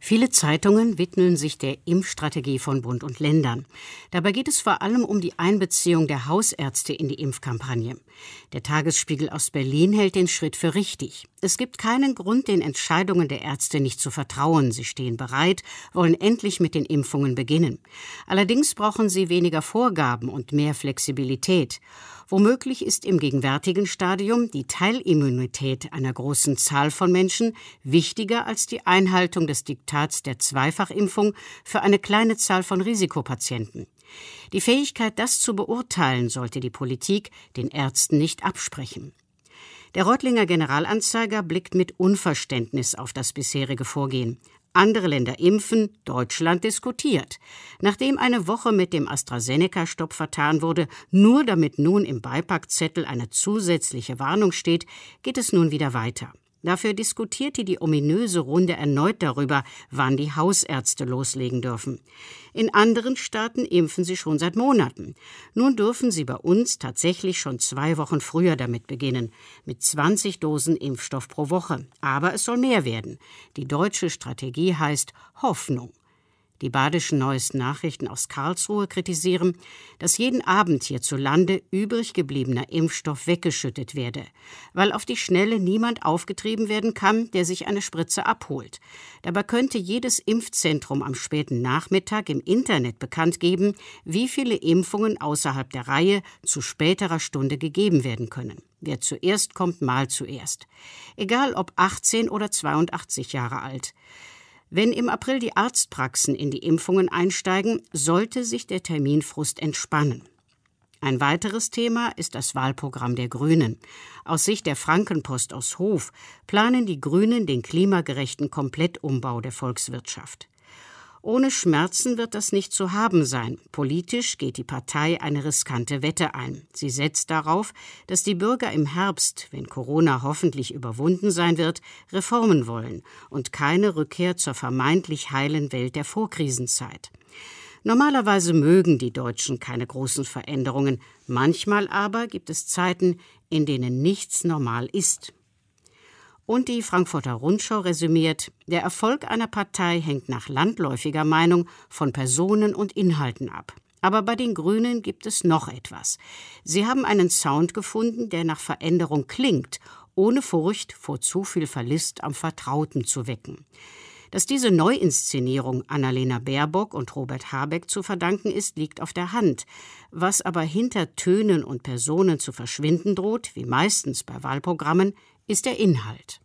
Viele Zeitungen widmen sich der Impfstrategie von Bund und Ländern. Dabei geht es vor allem um die Einbeziehung der Hausärzte in die Impfkampagne. Der Tagesspiegel aus Berlin hält den Schritt für richtig. Es gibt keinen Grund, den Entscheidungen der Ärzte nicht zu vertrauen. Sie stehen bereit, wollen endlich mit den Impfungen beginnen. Allerdings brauchen sie weniger Vorgaben und mehr Flexibilität. Womöglich ist im gegenwärtigen Stadium die Teilimmunität einer großen Zahl von Menschen wichtiger als die Einhaltung des Diktats der Zweifachimpfung für eine kleine Zahl von Risikopatienten. Die Fähigkeit, das zu beurteilen, sollte die Politik den Ärzten nicht absprechen. Der Reutlinger Generalanzeiger blickt mit Unverständnis auf das bisherige Vorgehen. Andere Länder impfen, Deutschland diskutiert. Nachdem eine Woche mit dem AstraZeneca-Stopp vertan wurde, nur damit nun im Beipackzettel eine zusätzliche Warnung steht, geht es nun wieder weiter. Dafür diskutierte die ominöse Runde erneut darüber, wann die Hausärzte loslegen dürfen. In anderen Staaten impfen sie schon seit Monaten. Nun dürfen sie bei uns tatsächlich schon 2 Wochen früher damit beginnen, mit 20 Dosen Impfstoff pro Woche. Aber es soll mehr werden. Die deutsche Strategie heißt Hoffnung. Die badischen Neuesten Nachrichten aus Karlsruhe kritisieren, dass jeden Abend hierzulande übrig gebliebener Impfstoff weggeschüttet werde, weil auf die Schnelle niemand aufgetrieben werden kann, der sich eine Spritze abholt. Dabei könnte jedes Impfzentrum am späten Nachmittag im Internet bekannt geben, wie viele Impfungen außerhalb der Reihe zu späterer Stunde gegeben werden können. Wer zuerst kommt, mal zuerst. Egal ob 18 oder 82 Jahre alt. Wenn im April die Arztpraxen in die Impfungen einsteigen, sollte sich der Terminfrust entspannen. Ein weiteres Thema ist das Wahlprogramm der Grünen. Aus Sicht der Frankenpost aus Hof planen die Grünen den klimagerechten Komplettumbau der Volkswirtschaft. Ohne Schmerzen wird das nicht zu haben sein. Politisch geht die Partei eine riskante Wette ein. Sie setzt darauf, dass die Bürger im Herbst, wenn Corona hoffentlich überwunden sein wird, Reformen wollen und keine Rückkehr zur vermeintlich heilen Welt der Vorkrisenzeit. Normalerweise mögen die Deutschen keine großen Veränderungen. Manchmal aber gibt es Zeiten, in denen nichts normal ist. Und die Frankfurter Rundschau resümiert, der Erfolg einer Partei hängt nach landläufiger Meinung von Personen und Inhalten ab. Aber bei den Grünen gibt es noch etwas. Sie haben einen Sound gefunden, der nach Veränderung klingt, ohne Furcht vor zu viel Verlust am Vertrauten zu wecken. Dass diese Neuinszenierung Annalena Baerbock und Robert Habeck zu verdanken ist, liegt auf der Hand. Was aber hinter Tönen und Personen zu verschwinden droht, wie meistens bei Wahlprogrammen, ist der Inhalt.